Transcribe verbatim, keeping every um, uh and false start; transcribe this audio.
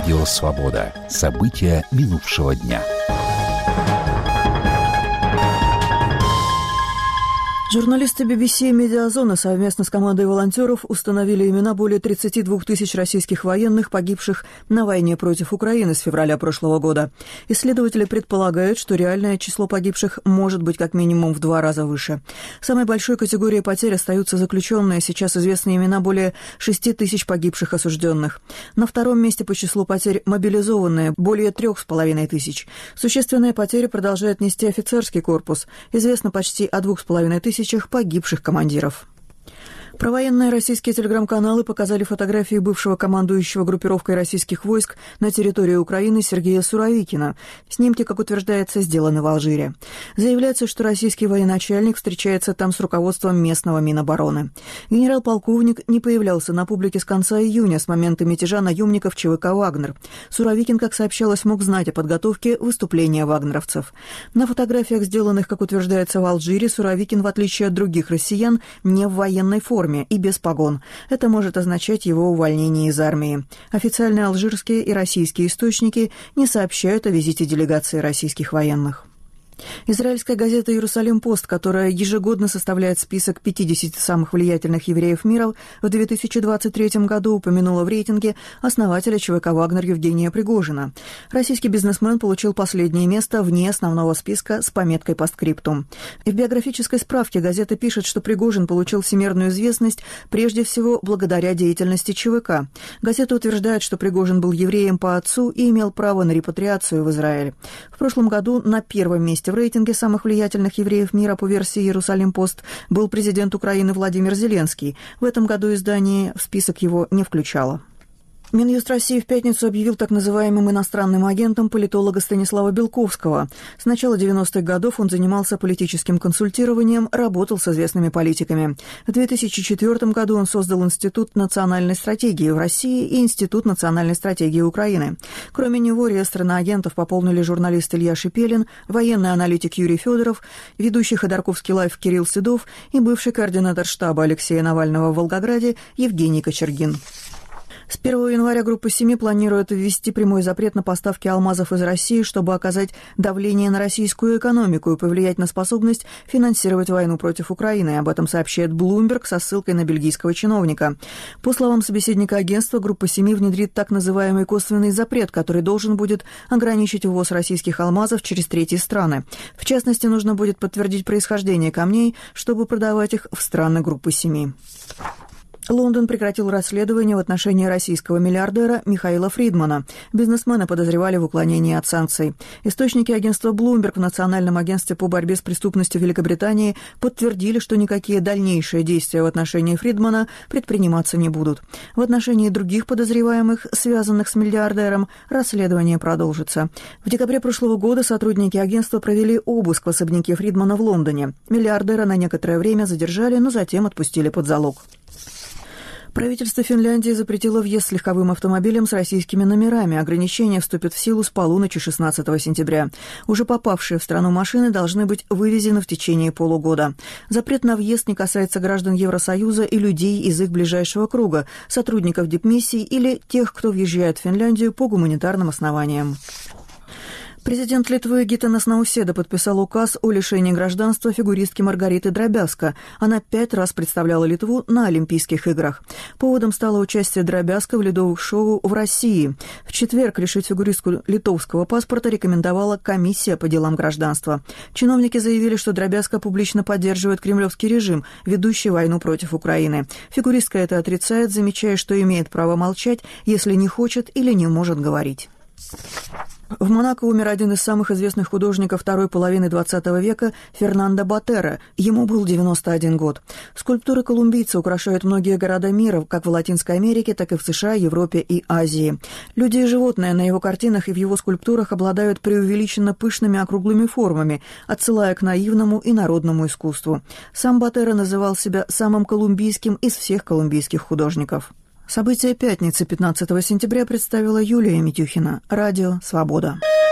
Радио «Свобода». События минувшего дня. Журналисты би би си и «Медиазона» совместно с командой волонтеров установили имена более тридцати двух тысяч российских военных, погибших на войне против Украины с февраля прошлого года. Исследователи предполагают, что реальное число погибших может быть как минимум в два раза выше. Самой большой категорией потерь остаются заключенные. Сейчас известны имена более шести тысяч погибших осужденных. На втором месте по числу потерь мобилизованные – более трех с половиной тысяч. Существенные потери продолжает нести офицерский корпус. Известно почти о двух с половиной тысячах погибших командиров. Провоенные российские телеграм-каналы показали фотографии бывшего командующего группировкой российских войск на территории Украины Сергея Суровикина. Снимки, как утверждается, сделаны в Алжире. Заявляется, что российский военачальник встречается там с руководством местного Минобороны. Генерал-полковник не появлялся на публике с конца июня, с момента мятежа наемников ЧВК «Вагнер». Суровикин, как сообщалось, мог знать о подготовке выступления вагнеровцев. На фотографиях, сделанных, как утверждается, в Алжире, Суровикин, в отличие от других россиян, не в военной форме и без погон. Это может означать его увольнение из армии. Официальные алжирские и российские источники не сообщают о визите делегации российских военных. Израильская газета «Иерусалим-Пост», которая ежегодно составляет список пятидесяти самых влиятельных евреев мира, в две тысячи двадцать третьем году упомянула в рейтинге основателя ЧВК «Вагнер» Евгения Пригожина. Российский бизнесмен получил последнее место вне основного списка с пометкой «Постскриптум». В биографической справке газета пишет, что Пригожин получил всемирную известность прежде всего благодаря деятельности ЧВК. Газета утверждает, что Пригожин был евреем по отцу и имел право на репатриацию в Израиль. В прошлом году на первом месте в рейтинге самых влиятельных евреев мира по версии «Иерусалим-Пост» был президент Украины Владимир Зеленский. В этом году издание в список его не включало. Минюст России в пятницу объявил так называемым иностранным агентом политолога Станислава Белковского. С начала девяностых годов он занимался политическим консультированием, работал с известными политиками. В две тысячи четвёртом году он создал Институт национальной стратегии в России и Институт национальной стратегии Украины. Кроме него реестр иноагентов пополнили журналист Илья Шипелин, военный аналитик Юрий Федоров, ведущий Ходорковский лайв Кирилл Седов и бывший координатор штаба Алексея Навального в Волгограде Евгений Кочергин. С первого января группа семи планирует ввести прямой запрет на поставки алмазов из России, чтобы оказать давление на российскую экономику и повлиять на способность финансировать войну против Украины. Об этом сообщает Bloomberg со ссылкой на бельгийского чиновника. По словам собеседника агентства, группа семи внедрит так называемый косвенный запрет, который должен будет ограничить ввоз российских алмазов через третьи страны. В частности, нужно будет подтвердить происхождение камней, чтобы продавать их в страны группы семи. Лондон прекратил расследование в отношении российского миллиардера Михаила Фридмана. Бизнесмена подозревали в уклонении от санкций. Источники агентства Bloomberg в Национальном агентстве по борьбе с преступностью Великобритании подтвердили, что никакие дальнейшие действия в отношении Фридмана предприниматься не будут. В отношении других подозреваемых, связанных с миллиардером, расследование продолжится. В декабре прошлого года сотрудники агентства провели обыск в особняке Фридмана в Лондоне. Миллиардера на некоторое время задержали, но затем отпустили под залог. Правительство Финляндии запретило въезд с легковым автомобилем с российскими номерами. Ограничения вступят в силу с полуночи шестнадцатого сентября. Уже попавшие в страну машины должны быть вывезены в течение полугода. Запрет на въезд не касается граждан Евросоюза и людей из их ближайшего круга, сотрудников дипмиссий или тех, кто въезжает в Финляндию по гуманитарным основаниям. Президент Литвы Гитанас Науседа подписал указ о лишении гражданства фигуристки Маргариты Дробязко. Она пять раз представляла Литву на Олимпийских играх. Поводом стало участие Дробязко в ледовых шоу в России. В четверг лишить фигуристку литовского паспорта рекомендовала комиссия по делам гражданства. Чиновники заявили, что Дробязко публично поддерживает кремлевский режим, ведущий войну против Украины. Фигуристка это отрицает, замечая, что имеет право молчать, если не хочет или не может говорить. В Монако умер один из самых известных художников второй половины двадцатого века Фернандо Ботеро. Ему был девяносто один год. Скульптуры колумбийца украшают многие города мира, как в Латинской Америке, так и в США, Европе и Азии. Люди и животные на его картинах и в его скульптурах обладают преувеличенно пышными округлыми формами, отсылая к наивному и народному искусству. Сам Ботеро называл себя самым колумбийским из всех колумбийских художников. События пятницы, пятнадцатого сентября, представила Юлия Митюхина. Радио «Свобода».